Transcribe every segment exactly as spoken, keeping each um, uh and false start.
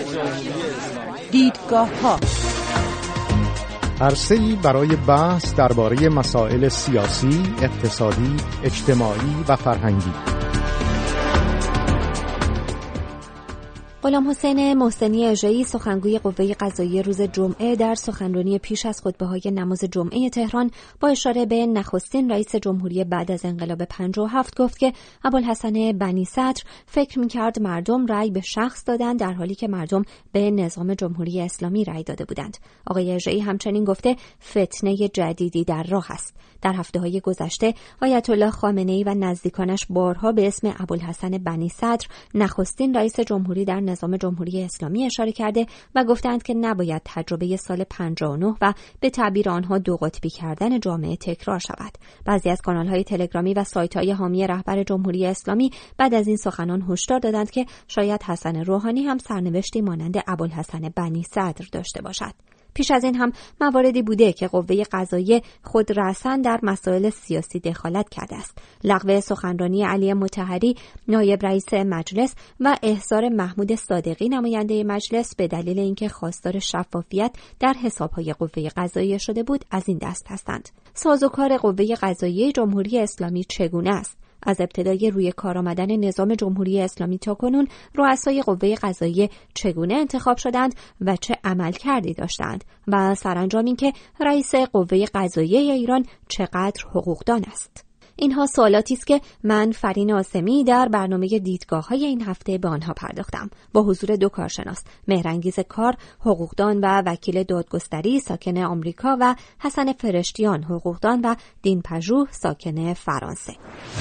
دیدگاه‌ها، عرصه‌ای برای بحث درباره مسائل سیاسی، اقتصادی، اجتماعی و فرهنگی. غلام حسین محسنی اژه‌ای، سخنگوی قوه قضاییه، روز جمعه در سخنرانی پیش از خطبه‌های نماز جمعه تهران با اشاره به نخستین رئیس جمهوری بعد از انقلاب پنجاه و هفت گفت که ابوالحسن بنی صدر فکر می‌کرد مردم رأی به شخص دادند در حالی که مردم به نظام جمهوری اسلامی رأی داده بودند. آقای اژه‌ای همچنین گفته فتنه جدیدی در راه است. در هفته‌های گذشته آیت الله خامنه‌ای و نزدیکانش بارها به اسم ابوالحسن بنی صدر، نخستین رئیس جمهوری در نظام جمهوری اسلامی اشاره کرده و گفتند که نباید تجربه سال پنجاه و نه و به تعبیر آنها دو قطبی کردن جامعه تکرار شود. بعضی از کانال‌های تلگرامی و سایت‌های حامی رهبر جمهوری اسلامی بعد از این سخنان هشدار دادند که شاید حسن روحانی هم سرنوشتی مانند ابوالحسن بنی صدر داشته باشد. پیش از این هم مواردی بوده که قوه قضاییه خود رأساً در مسائل سیاسی دخالت کرده است. لغو سخنرانی علی مطهری نایب رئیس مجلس و احضار محمود صادقی نماینده مجلس به دلیل اینکه خواستار شفافیت در حسابهای قوه قضاییه شده بود از این دست هستند. سازوکار قوه قضاییه جمهوری اسلامی چگونه است؟ از ابتدای روی کار آمدن نظام جمهوری اسلامی تا کنون رؤسای قوه قضاییه چگونه انتخاب شدند و چه عملکردی داشتند و سرانجام اینکه رئیس قوه قضاییه ایران چقدر حقوقدان است. اینها سوالاتی است که من فرین آسمی در برنامه دیدگاه‌های این هفته به آنها پرداختم با حضور دو کارشناس، مهرانگیز کار، حقوقدان و وکیل دادگستری ساکن آمریکا و حسن فرشتیان، حقوقدان و دین پژوه ساکن فرانسه.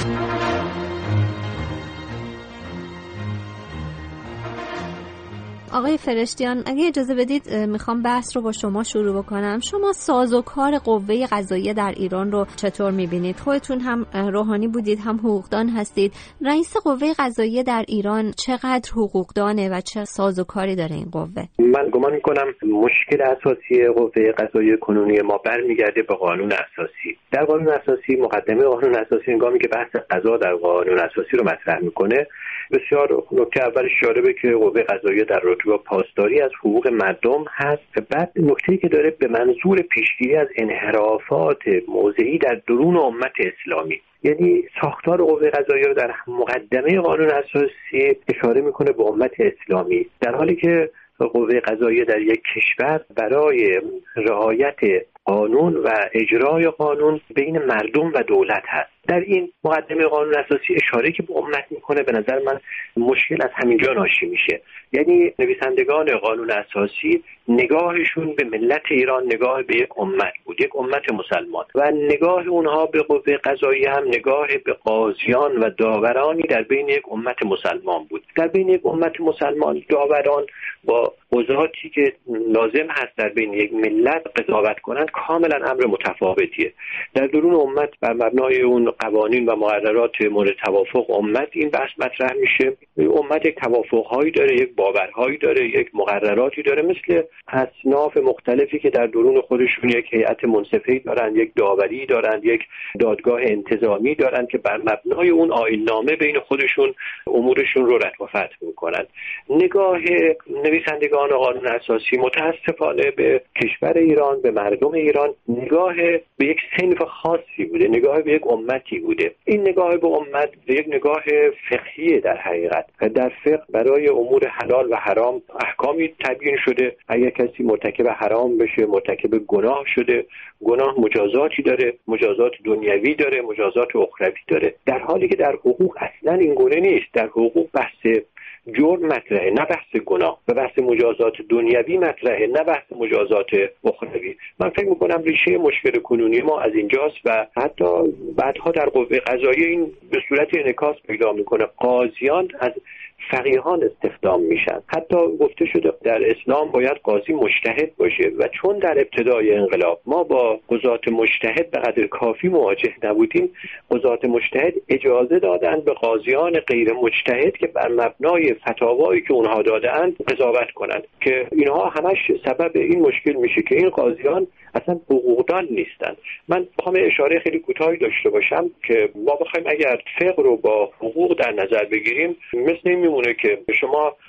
آقای فرشتیان، اگه اجازه بدید میخوام بحث رو با شما شروع بکنم. شما سازوکار قوه قضاییه در ایران رو چطور میبینید؟ خودتون هم روحانی بودید، هم حقوقدان هستید. رئیس قوه قضاییه در ایران چقدر حقوقدانه و چه سازوکاری داره این قوه؟ من گمان میکنم مشکل اساسی قوه قضاییه کنونی ما برمیگرده به قانون اساسی. در قانون اساسی، مقدمه قانون اساسی هنگامی که بحث قضا در قانون اساسی رو مطرح میکنه، بسیار نکته اولش جالبه که قوه قضاییه در رابطه با پاسداری از حقوق مردم هست. بعد نکته‌ای که داره به منظور پیشگیری از انحرافات موضعی در درون امت اسلامی، یعنی ساختار قوه قضاییه رو در مقدمه قانون اساسی اشاره میکنه به امت اسلامی، در حالی که قوه قضاییه در یک کشور برای رعایت قانون و اجرای قانون بین مردم و دولت هست. در این مقدمه قانون اساسی اشاره که به امت میکنه، به نظر من مشکل از همینجا ناشی میشه. یعنی نویسندگان قانون اساسی نگاهشون به ملت ایران نگاه به یک امت بود، یک امت مسلمان، و نگاه اونها به قوه قضاییه هم نگاه به قاضیان و داورانی در بین یک امت مسلمان بود. در بین یک امت مسلمان، داوران با قضاتی که لازم هست در بین یک ملت قضاوت کنند کاملا امر متفاوتیه. در درون امت بر مبنای اون قوانین و مقررات مورد توافق امت این بحث مطرح میشه. امت یک توافقهایی داره، یک باورهایی داره، یک مقرراتی داره، مثل اصناف مختلفی که در درون خودشون یک هیئت منصفه‌ای دارن، یک داوری دارن، یک دادگاه انتظامی دارن که بر مبنای اون آیین‌نامه بین خودشون امورشون رو رتق و فتق میکنن. نگاه نویسندگان قانون اساسی متاسفانه به کشور ایران، به مردم ایران، نگاه به یک صنف خاصی بوده، نگاه به یک امتی بوده. این نگاه به امت یک نگاه فقهی در حقیقت. در فقه برای امور حلال و حرام احکامی تبیین شده. اگر کسی مرتکب حرام بشه، مرتکب گناه شده، گناه مجازاتی داره، مجازات دنیوی داره، مجازات اخروی داره. در حالی که در حقوق اصلا این گونه نیست. در حقوق بحث جرم مطرحه، نه بحث گناه، و بحث مجازات دنیوی مطرحه، نه بحث مجازات اخروی. من فکر میکنم ریشه مشکل کنونی ما از اینجاست و حتی بعدها در قوه قضاییه این به صورت انعکاس پیدا میکنه. قاضیان از فقیهان استخدام میشن. حتی گفته شده در اسلام باید قاضی مجتهد باشه و چون در ابتدای انقلاب ما با قضات مجتهد به قدر کافی مواجه نبودیم، قضات مجتهد اجازه دادن به قاضیان غیر مجتهد که بر مبنای فتاوایی که اونها دادند قضاوت کنند، که اینها همش سبب این مشکل میشه که این قاضیان اصلا حقوقدان نیستن. من بخوام اشاره خیلی کوتاهی داشته باشم که ما بخوایم اگر فقه رو با حقوق در نظر بگیریم، مثل این میمونه که شما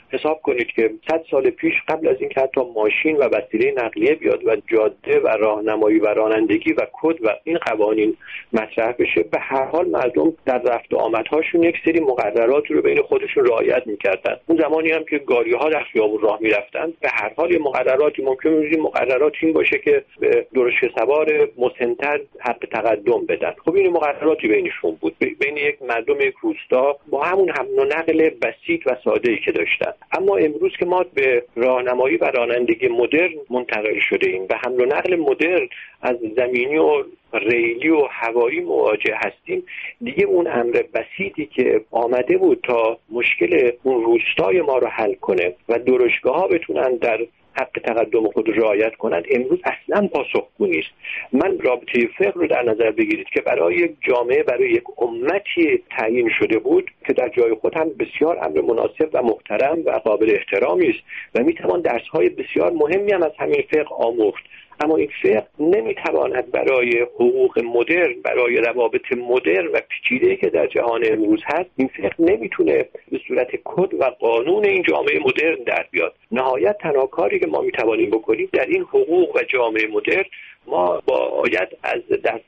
حساب کنید که صد سال پیش قبل از اینکه حتی ماشین و وسیله نقلیه بیاد و جاده و راهنمایی و رانندگی و کد و این قوانین مطرح بشه، به هر حال مردم در رفت و آمدهاشون یک سری مقررات رو بین خودشون رعایت می‌کردن. اون زمانی هم که گاری‌ها در خیابون راه می‌رفتن، به هر حال مقرراتی ممکن بود مقررات این باشه که به درشت سوار مسن‌تر حق تقدم بدن. خب این مقرراتی بینشون بود، بین یک مردم یک روستا با همون حمل و نقل بسیط و ساده‌ای که داشتن. اما امروز که ما به راهنمایی و رانندگی مدرن منتقل شدیم، به حمل و نقل مدرن از زمینی و ریلی و هوایی مواجه هستیم، دیگه اون امر بسیطی که آمده بود تا مشکل اون روستای ما رو حل کنه و درشتگاه‌ها بتونن در حق تقدم خود رعایت کنند، امروز اصلا پاسخگو نیست. من رابطه فقه رو در نظر بگیرید که برای یک جامعه، برای یک امتی تعیین شده بود که در جای خود هم بسیار امر مناسب و محترم و قابل احترامی است و میتوان درس‌های بسیار مهمی هم از همین فقه آموخت. اما این فقه نمیتواند برای حقوق مدرن، برای روابط مدرن و پیچیده‌ای که در جهان امروز هست، این فقه نمیتونه به صورت کد و قانون این جامعه مدرن در بیاد. نهایت تنها کاری که ما میتوانیم بکنیم در این حقوق و جامعه مدرن، ما باید از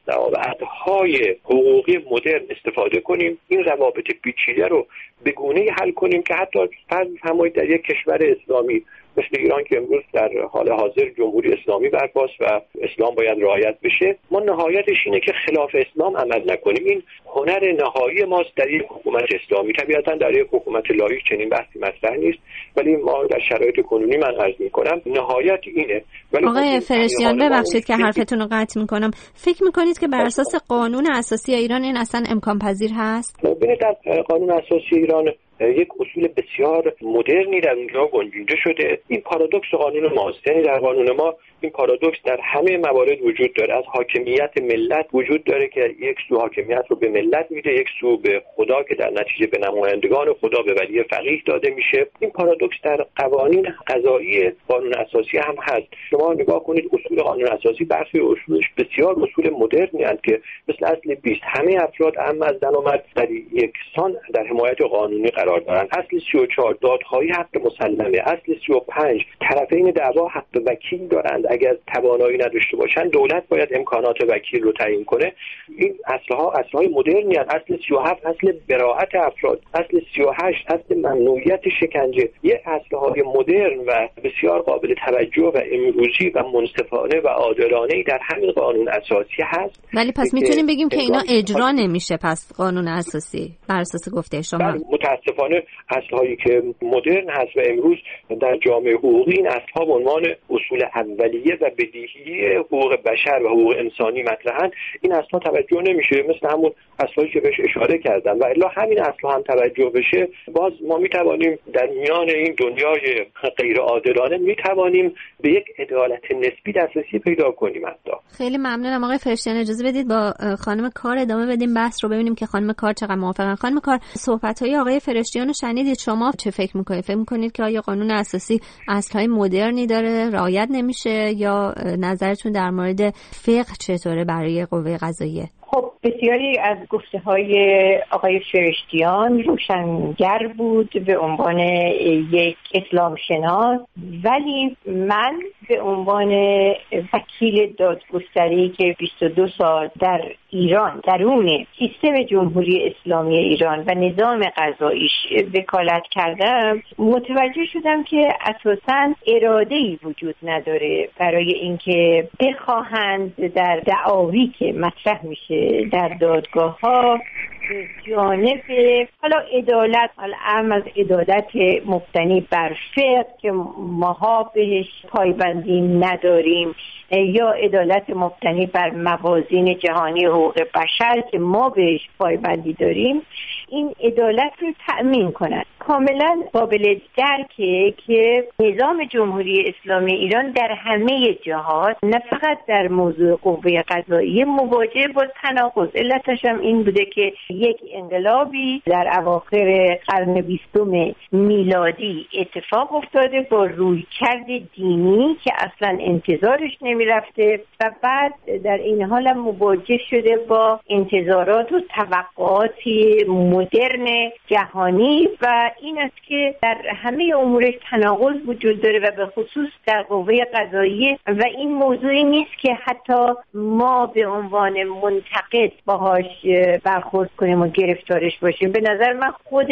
دستاوردهای حقوقی مدرن استفاده کنیم، این روابط پیچیده رو به گونه‌ای حل کنیم که حتی فرض فرمایید در یک کشور اسلامی مثل ایران که امروز در حال حاضر جمهوری اسلامی برپاست و اسلام باید رعایت بشه، ما نهایتش اینه که خلاف اسلام عمل نکنیم. این هنر نهایی ماست در یک حکومت اسلامی. طبیعتا در یک حکومت لایق چنین بحثی مطرح نیست، ولی ما در شرایط کنونی من عرض می‌کنم نهایت اینه. ولی آقای فرشتیان ببخشید که حرفتون رو قطع می‌کنم، فکر می‌کنید که بر اساس قانون اساسی ایران این اصلا امکان پذیر هست؟ ببینید در قانون اساسی ایران یک اصول بسیار مدرنی در اونجا گنجونده شده. این پارادوکس قانون ماست، یعنی در قانون ما این پارادوکس در همه موارد وجود داره. از حاکمیت ملت وجود داره که یک سو حاکمیت رو به ملت میده، یک سو به خدا که در نتیجه به نمایندگان خدا به ولی فقیه داده میشه. این پارادوکس در قوانین قضایی قانون اساسی هم هست. شما نگاه کنید اصول قانون اساسی برخی اصولش بسیار اصول مدرنی هستند که مثل اصل بیست همه افراد اما از زن و مرد در یکسان در حمایت قانونی قرار دارند. اصل سی و چهار دادخواهی حق مسلمه. اصل سی و پنج طرفین دعوا حق وکیل دارند، اگر توانایی نداشته باشن دولت باید امکانات وکیل رو تعیین کنه. این اصلها اصلهای مدرنی هست. اصل سی و هفت اصل براءت افراد، اصل سی و هشت اصل ممنوعیت شکنجه. یک اصلهای مدرن و بسیار قابل توجه و امروزی و منصفانه و عادلانه در همین قانون اساسی هست. ولی پس میتونیم بگیم که اینا اجرا نمیشه پس قانون اساسی بر اساس گفته شما؟ متاسفانه اصلهایی که مدرن هست و امروز در جامعه حقوقی این اصلها به عنوان اصول اولیه و بدیهی حقوق بشر و حقوق انسانی مطرحن، این اصلا توجه نمیشه، مثل همون اصلایی که بهش اشاره کردم. و الا همین اصلا هم توجه بشه، باز ما میتوانیم در میان این دنیای غیر عادلانه میتوانیم به یک عدالت نسبی دسترسی پیدا کنیم. حتی خیلی ممنونم آقای فرشتیان. اجازه بدید با خانم کار ادامه بدیم بحث رو، ببینیم که خانم کار چقدر موافقن. خانم کار، صحبت‌های آقای فرشتیان رو شنیدید، شما چه فکر می‌کنید؟ فکر می‌کنید که آیا قانون اساسی اصل‌های مدرنی داره رعایت نمیشه، یا نظرتون در مورد فقه چطوره برای قوه قضاییه؟ خب بسیاری از گفته های آقای فرشتیان روشنگر بود به عنوان یک اسلام شناس، ولی من به عنوان وکیل دادگستری که بیست و دو سال در ایران درون سیستم جمهوری اسلامی ایران و نظام قضاییش وکالت کردم، متوجه شدم که اساساً اراده‌ای وجود نداره برای اینکه بخواهند در دعاوی که مطرح میشه در دادگاه ها به جانب حالا عدالت، حالا اهم از عدالت مبتنی بر فقه که ماها بهش پایبندی نداریم، یا عدالت مبتنی بر موازین جهانی حقوق بشر که ما بهش پایبندی داریم، این عدالت رو تأمین کنند. کاملا قابل درکه که نظام جمهوری اسلامی ایران در همه جهات، نه فقط در موضوع قوه قضاییه، مواجه با تناقض. علتش هم این بوده که یک انقلابی در اواخر قرن بیستم میلادی اتفاق افتاده با رویکرد دینی که اصلا انتظارش نمی رفته و بعد در این حال هم مواجه شده با انتظارات و توقعاتی مدرن جهانی و این است که در همه امورش تناقض وجود داره و به خصوص در قوه قضاییه و این موضوعی نیست که حتی ما به عنوان منتقد باهاش برخورد کنیم و گرفتارش باشیم. به نظر من خود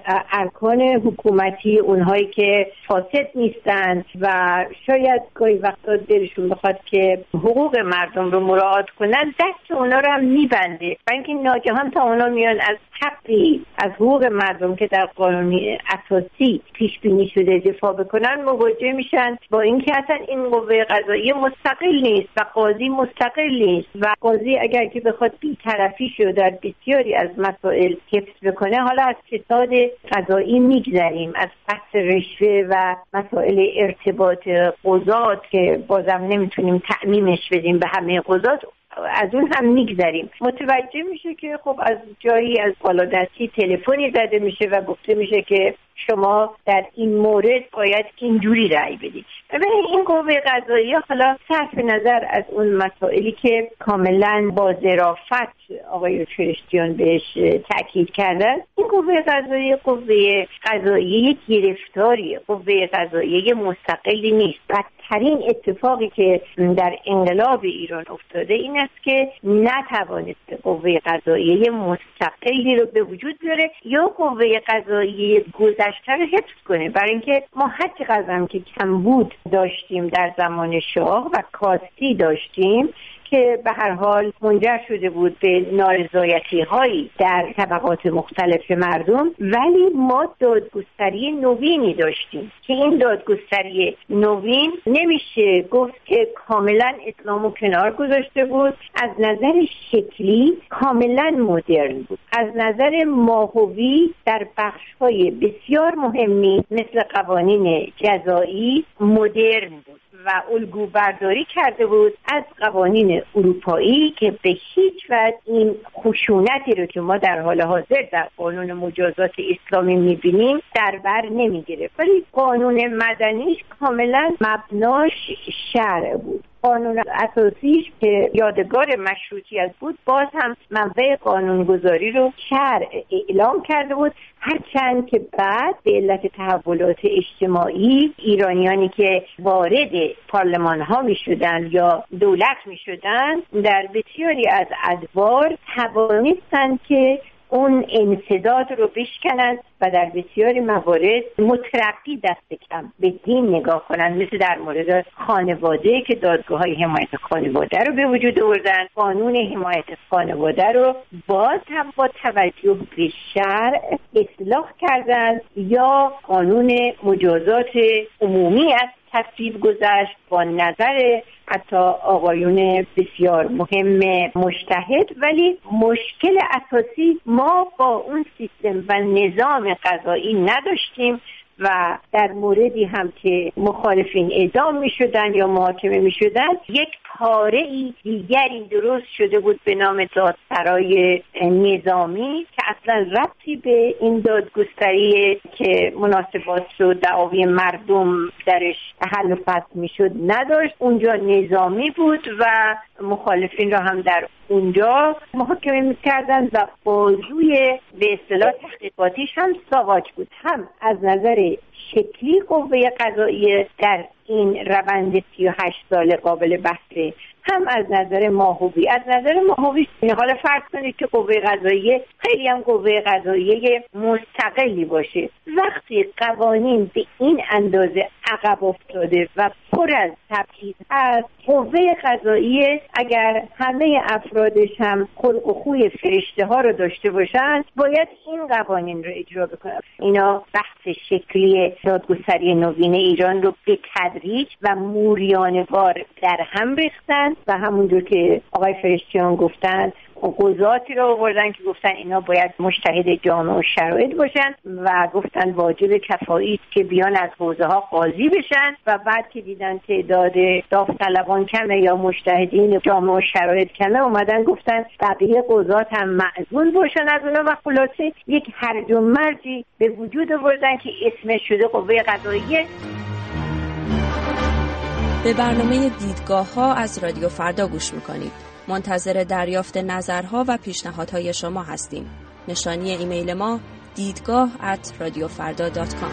ارکان حکومتی، اونهایی که فاسد نیستن و شاید گاهی وقتا دلشون بخواد که حقوق مردم رو مراعات کنن، دست اونا رو هم میبنده و اینکه ناگهان تا اونا میان از حقی از حقوق مردم که در قانون اساسی پیش بینی شده دفاع بکنن مواجه میشن با اینکه اصلا این قوه قضاییه مستقل نیست و قاضی مستقل نیست و قاضی اگر که بخواد بی‌طرفی شو در بسیاری از مسائل حفظ بکنه، حالا از فساد قضایی میگذریم، از بحث رشوه و مسائل ارتباط قضات که بازم نمیتونیم تعمیمش بدیم به همه قضات، از اون هم میگذریم، متوجه میشه که خب از جایی از بالادستی تلفنی زده میشه و گفته میشه که شما در این مورد باید اینجوری رأی بدید. ببینید این قوه قضاییه، حالا صرف نظر از اون مسائلی که کاملا با ظرافت آقای فرشتیان بهش تاکید کردن، این قوه قضاییه قوه قضاییه یک گرفتاری، قوه قضاییه مستقلی نیست. بدترین اتفاقی که در انقلاب ایران افتاده این است که نتوانست قوه قضاییه مستقلی رو به وجود بیاره یا قوه قضاییه گذشته رو حفظ کنه، برای اینکه ما حد قضا که کمبود داشتیم در زمان شاه و کاستی داشتیم که به هر حال منجر شده بود به نارضایتی هایی در طبقات مختلف مردم، ولی ما دادگستری نوینی داشتیم که این دادگستری نوین نمیشه گفت که کاملا اسلامو کنار گذاشته بود، از نظر شکلی کاملا مدرن بود، از نظر ماهوی در بخش‌های بسیار مهمی مثل قوانین جزایی مدرن بود و الگو برداری کرده بود از قوانین اروپایی که به هیچ وجه این خشونتی رو که ما در حال حاضر در قانون مجازات اسلامی میبینیم در بر نمیگیره، ولی قانون مدنیش کاملا مبناش شرع بود. قانون اساسیش که یادگار مشروطیت بود باز هم منبع قانونگذاری رو شرع اعلام کرده بود، هرچند که بعد به علت تحولات اجتماعی ایرانیانی که وارد پارلمان ها می شدن یا دولت می شدن در بسیاری از ادوار توانستند که اون انسداد رو بشکنند و در بسیاری موارد مترقی دست کم به دین نگاه کنند، مثل در مورد خانواده که دادگاه های حمایت خانواده رو به وجود آوردن، قانون حمایت خانواده رو باز هم با توجه به شرع اصلاح کردند یا قانون مجازات عمومی از تصویب گذشت با نظر حتی آقایون بسیار مهم مجتهد، ولی مشکل اساسی ما با اون سیستم و نظام قضایی نداشتیم و در موردی هم که مخالفین اعدام می شدن یا محاکمه می شدن یک پاره ای دیگری درست شده بود به نام دادسرای نظامی که اصلا ربطی به این دادگستری که مناسبات و دعاوی مردم درش حل و فصل می شد نداشت. اونجا نظامی بود و مخالفین را هم در اونجا محاکمه می کردن و بازوی به اصطلاح تحقیقاتیش هم ساواک بود. هم از نظر شکلی قوه قضاییه در این روند سی و هشت سال قابل بحثه، هم از نظر ماهوی. از نظر ماهوی حالا فرض کنید که قوه قضاییه خیلی هم قوه قضاییه مستقلی باشه، وقتی قوانین به این اندازه عقب افتاده و پر از تبعیض هست، قوه قضاییه اگر همه افرادش هم خلق و خوی فرشته ها رو داشته باشن باید این قوانین رو اجرا بکنن. اینا بحث شکلی دادگستری نوین ایران رو به تدریج و موریانه‌وار در هم ریختن و همونجور که آقای فرشتیان گفتن قضاتی رو آوردن که گفتن اینا باید مجتهد جامع و شرایط باشن و گفتن واجب کفایی که بیان از حوزه ها قاضی بشن و بعد که دیدن تعداد داوطلبان کمه یا مجتهدین جامع و شرایط کمه اومدن گفتن بقیه قضات هم معزول باشن از اونا و خلاصه یک هرج و مرجی به وجود آوردن که اسمش شده قوه قضاییه. به برنامه دیدگاه ها از رادیو فردا گوش میکنید. منتظر دریافت نظرها و پیشنهادهای شما هستیم. نشانی ایمیل ما دیدگاه ات رادیو فردا دات کام.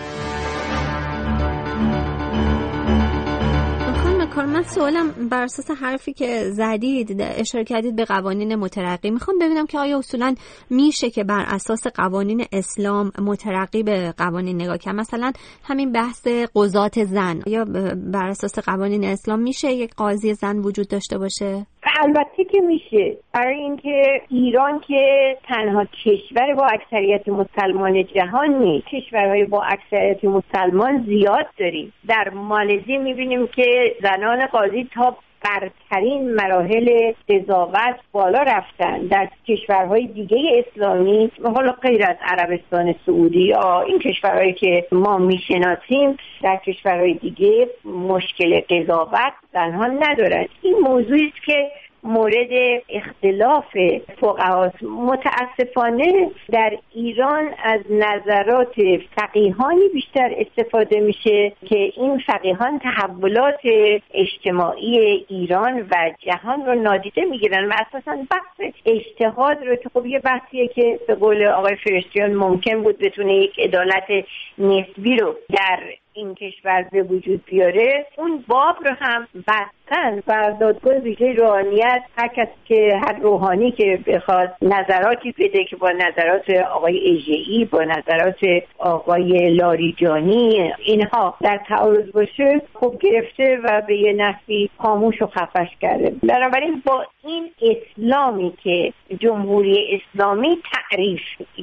من سوالم بر اساس حرفی که زدید اشاره کردید به قوانین مترقی. میخوام ببینم که آیا اصولا میشه که بر اساس قوانین اسلام مترقی به قوانین نگاه کنیم؟ مثلا همین بحث قضات زن، یا بر اساس قوانین اسلام میشه یک قاضی زن وجود داشته باشه؟ البته که میشه، برای اینکه ایران که تنها کشور با اکثریت مسلمان جهان نیست، کشورهای با اکثریت مسلمان زیاد داریم. در مالزی میبینیم که زنان قاضی تا برترین مراحل قضاوت بالا رفتن. در کشورهای دیگه اسلامی، حالا غیر از عربستان سعودی یا این کشورهایی که ما میشناسیم، در کشورهای دیگه مشکل قضاوت زنها ندارن. این موضوعی است که مورد اختلاف فقهاست. متاسفانه در ایران از نظرات فقیهانی بیشتر استفاده میشه که این فقیهان تحولات اجتماعی ایران و جهان رو نادیده میگیرن و اساساً بحث اجتهاد رو که خب یه بحثیه که به قول آقای فرشتیان ممکن بود بتونه یک عدالت نسبی رو در این کشور به وجود بیاره، اون باب رو هم بستن و دادگاه ویژه روحانیت هر کس که هر روحانی که بخواد نظراتی بده که با نظرات آقای اژه‌ای، با نظرات آقای لاریجانی اینها در تعارض باشه، خب گرفته و به یه نحوی خاموش و خفش کرده. بنابراین با این اسلامی که جمهوری اسلامی تعریف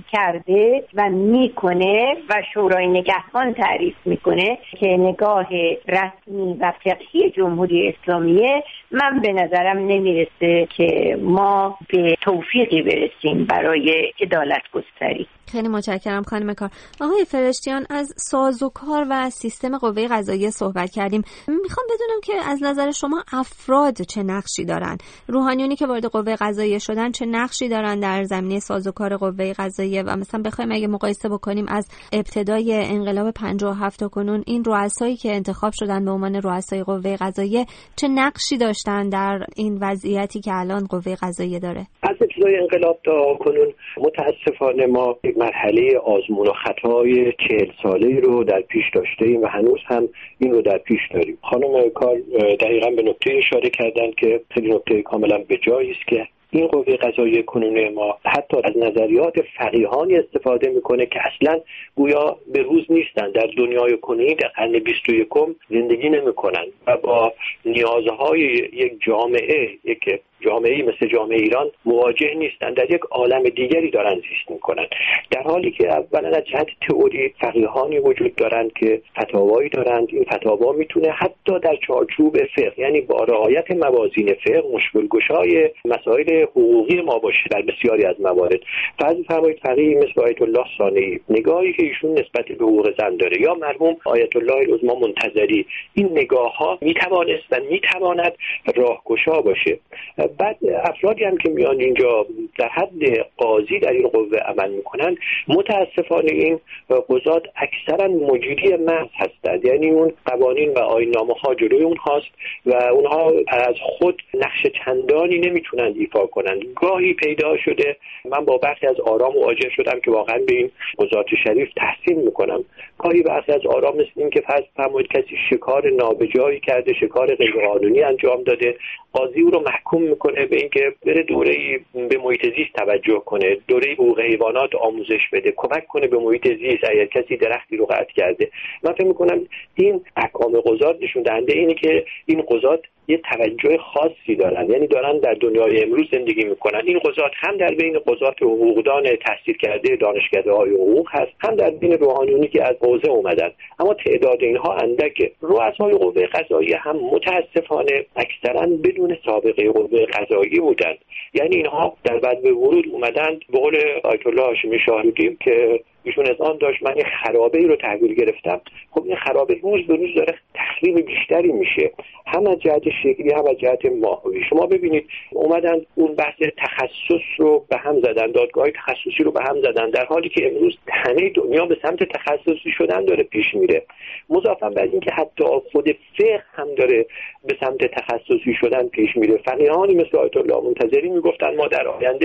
کرده و میکنه و شورای نگهبان تعریف میکنه که نگاه رسمی و فقهی جمهوری اسلامیه، من به نظرم نمیرسه که ما به توفیقی برسیم برای عدالت گستری. خیلی متشکرم خانم کار. آقای فرشتیان، از سازوکار و سیستم قوه قضاییه صحبت کردیم. میخوام بدونم که از نظر شما افراد چه نقشی دارن؟ روحانیونی که وارد قوه قضاییه شدن چه نقشی دارن در زمینه سازوکار قوه قضاییه؟ و مثلا بخوایم اگه مقایسه بکنیم از ابتدای انقلاب پنجاه و هفت تا کنون، این رؤسایی که انتخاب شدن به عنوان رؤسای قوه قضاییه چه نقشی داشتن در این وضعیتی که الان قوه قضاییه داره؟ از ابتدای انقلاب تا کنون متاسفانه ما مرحله آزمون و خطای چهل ساله‌ای رو در پیش داشتیم و هنوز هم این رو در پیش داریم. خانم کار دقیقاً به نکته اشاره کردن که خیلی نکته کاملا به جایی است که این قوه قضاییه کنونی ما حتی از نظریات فقیهانی استفاده میکنه که اصلا گویا به روز نیستن، در دنیای کنونی در قرن بیست و یکم زندگی نمیکنن و با نیازهای یک جامعه، یک جامعه‌ای مثل جامعه ایران مواجه نیستن، در یک عالم دیگری دارن زیست میکنن. در حالی که اولا از جهت تئوری فقیهانی وجود دارند که فتاوایی دارند. این فتاوا میتونه حتی در چارچوب فقه، یعنی با رعایت موازین فقه، مشکل گشای مسائل حقوقی ما باشه در بسیاری از موارد. فرض فرمایید فقیهی مثل آیت الله ثانی، نگاهی که ایشون نسبت به حقوق زن داره، یا مرحوم آیت الله العظمی منتظری، این نگاه‌ها میتوانست و میتواند راهگشا باشه. بعد افرادی هم که میان اینجا در حد قاضی در این قوه عمل میکنن، متاسفانه این قضات اکثرا مجری محض هستند، یعنی اون قوانین و آیین‌نامه ها جلوی اونهاست و اونها از خود نقش چندانی نمیتونن ایفا کنند. گاهی پیدا شده من با برخی از آرا مواجه شدم که واقعا به این قضات شریف تحسین میکنم. گاهی برخی از آرا مثل این که فرض فرمایید کسی شکار نابجایی کرده، شکار غیرقانونی انجام داده، قاضی او رو محکوم میکنه به اینکه بره دوره‌ای به محیط زیست توجه کنه، دوره حقوق حیوانات آموزش بده، کمک کنه به محیط زیست اگر کسی درختی رو قطع کرده. من فکر میکنم این احکام قضات نشون دهنده اینه که این قضات یه توجه خاصی دارن، یعنی دارن در دنیای امروز زندگی میکنن. این قضات هم در بین قضات حقوقدان تحصیل کرده دانشکده‌های حقوق هست، هم در بین روحانیونی که از حوزه اومدن، اما تعداد اینها اندکه. رؤسای قوه قضاییه هم متاسفانه اکثرا بدون سابقه قوه قضاییه بودند، یعنی اینها در بعد به ورود اومدند. به قول آیت الله هاشمی شاهرودی که ایشون از آن داشت من یه خرابه‌ای رو تحویل گرفتم، خب این خرابه روز به روز داره تخریب بیشتری میشه، هم از جهت شکلی هم از جهت ماهوی. شما ببینید اومدن اون بحث تخصص رو به هم زدن، دادگاه‌های تخصصی رو به هم زدن، در حالی که امروز همه دنیا به سمت تخصصی شدن داره پیش میره. مضافاً بر این که حتی خود فقه هم داره به سمت تخصصی شدن پیش میره. فقیهانی مثل آیت الله منتظری میگفتن ما در آینده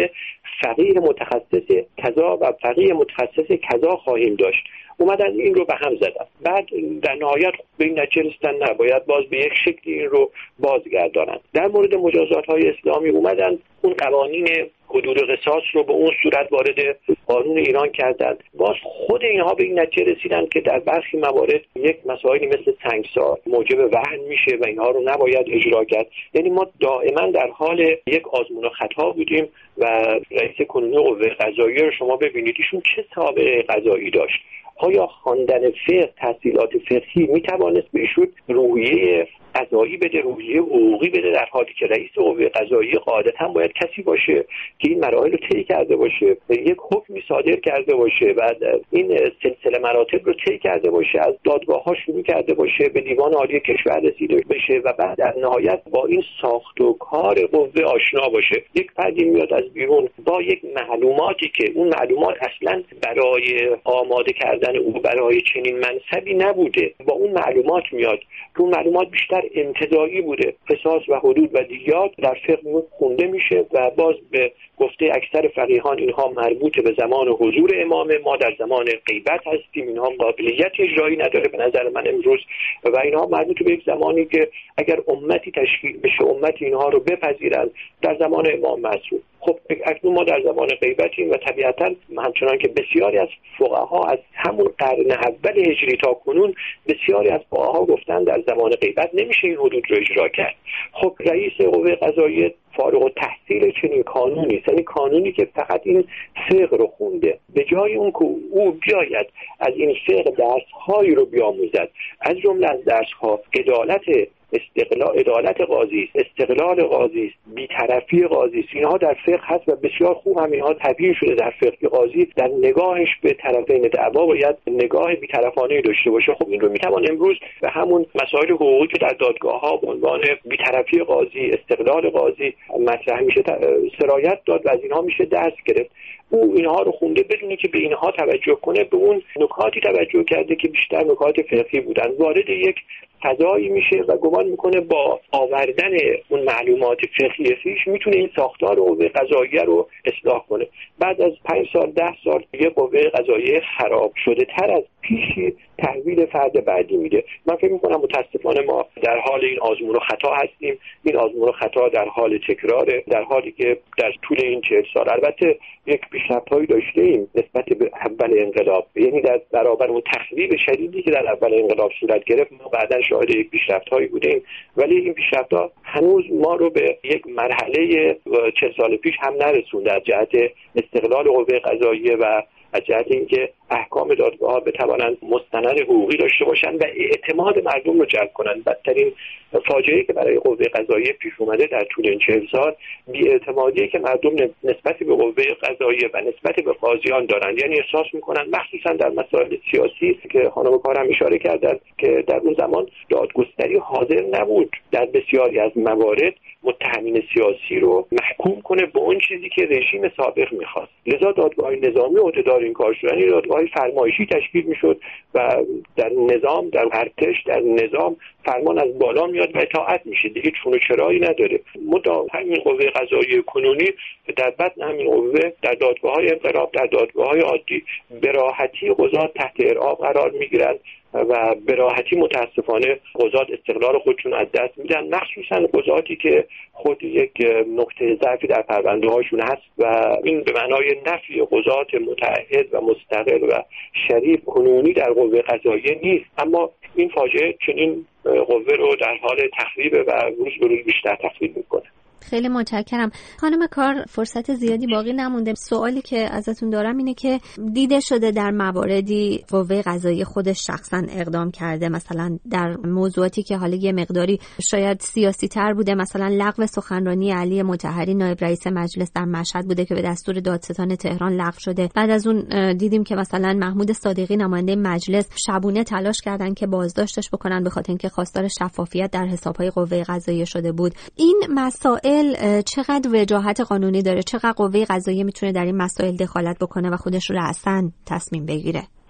فقیه متخصص کذا و فقیه متخصص کذا خواهیم داشت. اومدن این رو به هم زدن. بعد در نهایت به این نتیجه رسیدن نباید باز به یک شکلی این رو بازگردانند. در مورد مجازات‌های اسلامی اومدن اون قوانین حدود قصاص رو به اون صورت وارد قانون ایران کردند. باز خود اینها به این نتیجه رسیدن که در برخی موارد یک مسائلی مثل سنگسار موجب وهن میشه و اینها رو نباید اجرا کرد. یعنی ما دائما در حال یک آزمون و خطا بودیم و رئیس کنونی قوه قضاییه رو شما ببینید ایشون چه سابقه قضایی داشت. آیا خواندن فقه، تحصیلات فقهی میتوانست به ایشون روحیه قضایی بده، روحیه حقوقی بده، در حالی که رئیس قوه قضاییه قاعدتاً باید کسی باشه که این مراحل رو طی کرده باشه، یک حکمی صادر کرده باشه و این سلسله مراتب رو طی کرده باشه، از دادگاه‌ها شروع کرده باشه، به دیوان عالی کشور رسیده بشه و بعد در نهایت با این ساخت و کار قوه آشنا باشه. یک فردی میاد از بیرون با یک معلوماتی که اون معلومات اصلاً برای آماده کردن او برای چنین منصبی نبوده، با اون معلومات میاد که اون معلومات بیشتر انتزاعی بوده. قصاص و حدود و دیات در فقه خونده میشه و باز به گفته اکثر فقیهان اینها مربوط به زمان حضور امام، ما در زمان غیبت هستیم، اینها قابلیت اجرایی نداره به نظر من امروز و اینها مربوط به یک زمانی که اگر امتی تشکیل بشه امتی اینها رو بپذیرند در زمان امام معصوم. خب اکنون ما در زمان غیبتیم و طبیعتاً همچنان که بسیاری از فقها از همون قرن اول هجری تا کنون بسیاری از فقها گفتن در زمان غیبت نمیشه این حدود رو اجرا کرد. خب رئیس قوه قضاییه فارغ التحصیل چنین قانونی، یعنی قانونی که فقط این فقه رو خونده، به جای اون که او بیاید از این فقه درس‌هایی رو بیاموزد، از جمله از درس‌ها عدالت استقلال عدالت قاضی است، استقلال قاضی است، بی‌طرفی قاضی است، اینها در فقه هست و بسیار خوب هم اینها تبیین شده در فقه. قاضی در نگاهش به طرفین دعوا باید نگاه بی‌طرفانه داشته باشه. خب این رو میتوان امروز به همون مسائل حقوقی که در دادگاه‌ها به عنوان بی‌طرفی قاضی، استقلال قاضی مطرح میشه سرایت داد و از اینها میشه درس گرفت. او اینها رو خونده بدونی که به اینها توجه کنه، به اون نکاتی توجه کرده که بیشتر نکات فقهی بودن، وارد یک فضایی میشه و گمان میکنه با آوردن اون معلومات فقهی خیش میتونه این ساختار قوه قضاییه رو اصلاح کنه. بعد از پنج سال ده سال یه قوه قضاییه خراب شده تر از پیشی تحویل فرد بعدی میده. من فکر میکنم متاسفانه ما در حال این آزمون و خطا هستیم. این آزمون و خطا در حال تکراره، در حالی که در طول این چهل سال البته یک پیشرفت‌هایی داشتیم نسبت به اول انقلاب، یعنی در برابر اون تخریب شدیدی که در اول انقلاب صورت گرفت ما بعداً شاهد یک پیشرفت‌هایی بودیم، ولی این پیشرفت‌ها هنوز ما رو به یک مرحله چهل سال پیش هم نرسونده از جهت استقلال قوه قضاییه و از جهت اینکه احکام دادگاه‌ها بتوانند مستند حقوقی داشته باشند و اعتماد مردم رو جلب کنند. بدترین فاجعه‌ای که برای قوه قضاییه پیش اومده در طول این چهل سال بی‌اعتمادی که مردم نسبت به قوه قضاییه و نسبت به قاضیان دارند، یعنی احساس می‌کنند مخصوصا در مسائل سیاسی که خانم کارم اشاره کردند که در اون زمان دادگستری حاضر نبود در بسیاری از موارد متهمین سیاسی رو محکوم کنه به اون چیزی که رژیم سابق می‌خواست. لذا دادگاه‌های نظامی عهده‌دار این کار شدن، یعنی دادگاه‌های فرمایشی تشکیل می‌شد و در نظام، در ارتش، در نظام فرمان از بالا میاد و اطاعت میشه، دیگه چون و چرایی نداره. مدام همین قوه قضاییه کنونی در بطن همین قوه در دادگاه‌های انقلاب، در دادگاه‌های عادی به راحتی قضات تحت ارعاب قرار میگیرند و به راحتی متاسفانه قضات استقلال خودشون از دست میدن، مخصوصا قضاتی که خود یک نقطه ضعفی در پرونده هاشون هست و این به معنای نفی قضات متعهد و مستقل و شریف کنونی در قوه قضاییه نیست، اما این فاجعه چنین قوه رو در حال تخریب و روز به روز بیشتر تخریب میکنه. خیلی متشکرم. خانم کار، فرصت زیادی باقی نمونده. سوالی که ازتون دارم اینه که دیده شده در مواردی قوه قضاییه خودش شخصا اقدام کرده، مثلا در موضوعاتی که حالا یه مقداری شاید سیاسی تر بوده، مثلا لغو سخنرانی علی مطهری نایب رئیس مجلس در مشهد بوده که به دستور دادستان تهران لغو شده. بعد از اون دیدیم که مثلا محمود صادقی نماینده مجلس شبونه تلاش کردن که بازداشتش بکنن به خاطر اینکه خواستار شفافیت در حسابهای قوه قضاییه شده بود. این مسائل چقدر وجاهت قانونی داره؟ چقدر قوه قضاییه میتونه در این مسائل دخالت بکنه و خودش رو رأساً تصمیم بگیره؟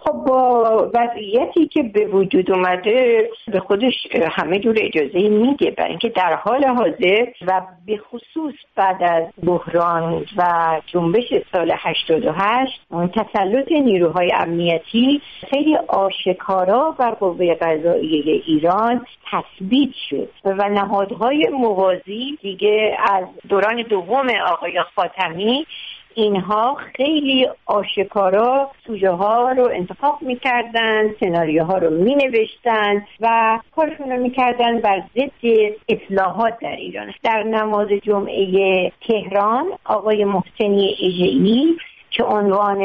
خب با وضعیتی که به وجود اومده به خودش همه جور اجازه میده، برای اینکه در حال حاضر و به خصوص بعد از بحران و جنبش سال هشتاد و هشت اون تسلط نیروهای امنیتی خیلی آشکارا بر قوه قضاییه ایران تثبیت شد و نهادهای موازی دیگه از دوران دوم آقای خاتمی اینها خیلی آشکارا سوژه ها رو انتخاب میکردن، سناریوها رو مینوشتن و کارشون رو میکردن بر ضد اصلاحات در ایران. در نماز جمعه تهران آقای محسنی اژه‌ای که عنوان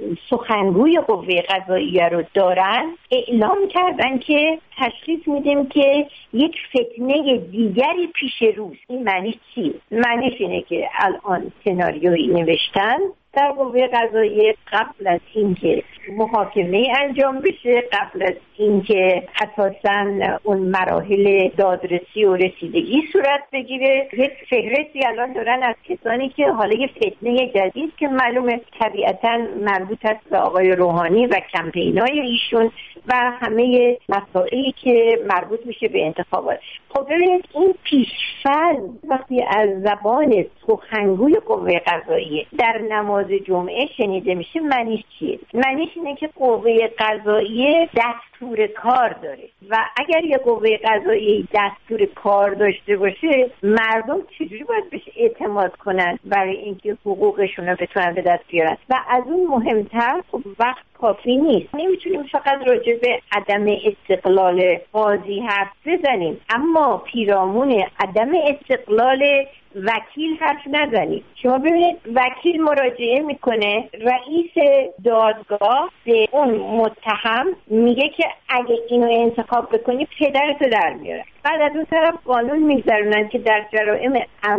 سخنگوی قوه قضاییه رو دارن اعلام کردن که تشخیص میدیم که یک فتنه دیگری پیش روست. این معنی چی؟ معنیش اینه که الان سناریویی نوشتن در قوه قضاییه قبل از اینکه محاکمه انجام بشه، قبل از اینکه اساساً اون مراحل دادرسی و رسیدگی صورت بگیره، یک فهرستی الان دارن از کسانی که حالا یه فتنه جدید که معلومه طبیعتاً مربوط است به آقای روحانی و کمپینای ایشون و همه مسائلی که مربوط میشه به انتخابات. خب ببینید این پیش‌فرض وقتی از زبان سخنگوی قوه قضاییه در نماز جمعه شنیده میشه معنیش چیه؟ معنیش اینه که قوه قضاییه دستور کار داره و اگر یه قوه قضاییه دستور کار داشته باشه مردم چجوری باید بهش اعتماد کنن برای اینکه حقوقشون رو بتونن به دست بیارن؟ و از اون مهمتر خب وقت کافی نیست. نمیتونیم فقط راجع به عدم استقلال قاضی حرف بزنیم اما پیرامون عدم استقلال وکیل حرف نزنید. شما ببینید وکیل مراجعه میکنه، رئیس دادگاه به اون متهم میگه که اگه اینو انتخاب بکنی پدرتو در میاره. بعد از اون طرف قانون میگذارونن که در جرائم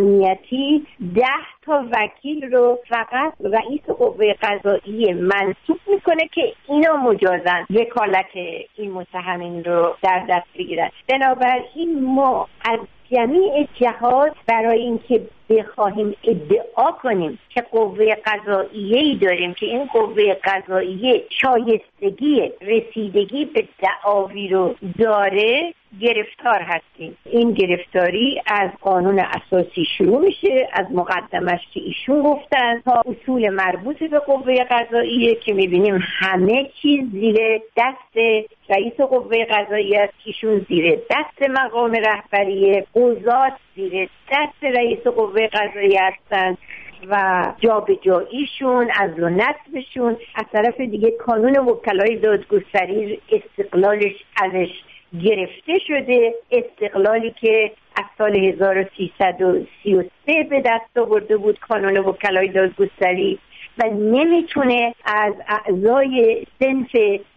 امنیتی ده تا وکیل رو فقط رئیس قوه قضاییه منصوب میکنه که اینا مجازن وکالت این متهمین رو در دست بگیرن. بنابراین ما از جمیع جهات برای اینکه بخواهیم ادعا کنیم که قوه قضاییه‌ای داریم که این قوه قضاییه شایستگی رسیدگی به دعاوی رو داره گرفتار هستیم. این گرفتاری از قانون اساسی شروع میشه، از مقدمش که ایشون گفتن تا اصول مربوط به قوه قضاییه که میبینیم همه چیز زیر دست رئیس قوه قضاییه است، ایشون زیر دست مقام رهبری، قضات زیر دست رئیس قوه قضاییه هستند و جابجاییشون از و نصبشون. از طرف دیگه کانون وکلای دادگستری استقلالش ازش گرفته شده، استقلالی که از سال هزار و سیصد و سی و سه به دست آورده بود کانون وکلای دادگستری و نمیتونه از اعضای صنف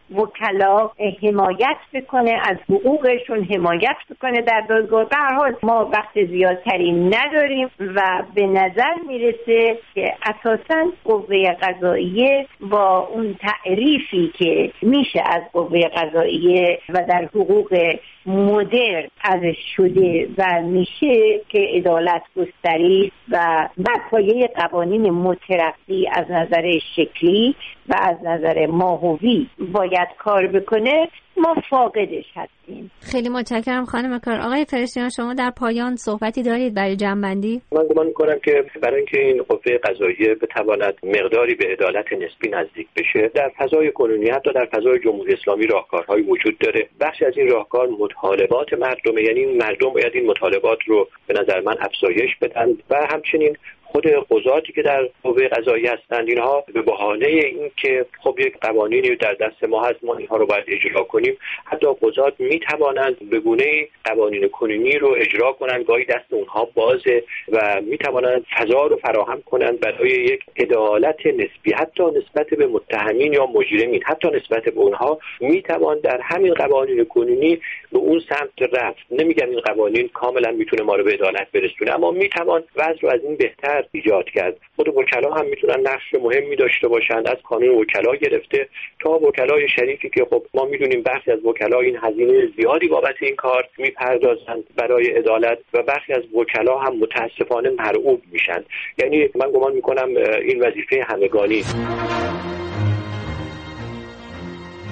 وکلا حمایت بکنه، از حقوقشون حمایت بکنه در دادگاه. به هر حال ما وقت زیادتری نداریم و به نظر میرسه که اساساً قوه قضاییه با اون تعریفی که میشه از قوه قضاییه و در حقوق مدرن ازش شده و میشه که عدالت گستری و بقایای قوانین مترقی از نظر شکلی و از نظر ماهوی باید کار بکنه، ما فاقدش هستیم. خیلی متشکرم خانم کار. آقای فرشتیان شما در پایان صحبتی دارید برای جمع‌بندی؟ من گمان می‌کنم که برای اینکه این قوه قضاییه بتواند مقداری به عدالت نسبی نزدیک بشه، در فضای کنونی حتی در فضای جمهوری اسلامی راهکارهایی وجود داره. بخشی از این راهکار مطالبات مردمه، یعنی مردم باید این مطالبات رو به نظر من افزایش بدن و همچنین خود قضاتی که در قوه قضاییه هستند اینها به بهانه این که خب یک قوانینی در دست ما هست ما اینها رو باید اجرا کنیم، حتی قضات میتوانند به گونه‌ای قوانین کنونی رو اجرا کنند، گاهی دست اونها بازه و میتوانند فضا رو فراهم کنند برای یک عدالت نسبی حتی نسبت به متهمین یا مجرمین، حتی نسبت به اونها میتوان در همین قوانین کنونی به اون سمت رفت. نمیگم این قوانین کاملا میتونه ما رو به عدالت برسونه، اما میتوان وضع رو از این بهتر ایجاد کرد. خود وکلا هم میتونن نقش مهمی داشته باشند، از کانون وکلا گرفته تا وکلای شریفی که خب ما میدونیم برخی از وکلا این هزینه زیادی بابت این کار میپردازند برای عدالت و برخی از وکلا هم متاسفانه مرعوب میشن. یعنی من گمان میکنم این وظیفه همگانی.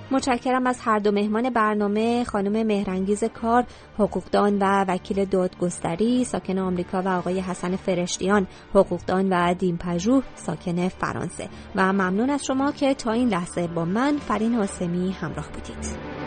متشکرم از هر دو مهمان برنامه، خانم مهرانگیز کار، حقوقدان و وکیل دادگستری ساکن آمریکا و آقای حسن فرشتیان، حقوقدان و دیمپژوه ساکن فرانسه. و ممنون از شما که تا این لحظه با من فرین حاسمی همراه بودید.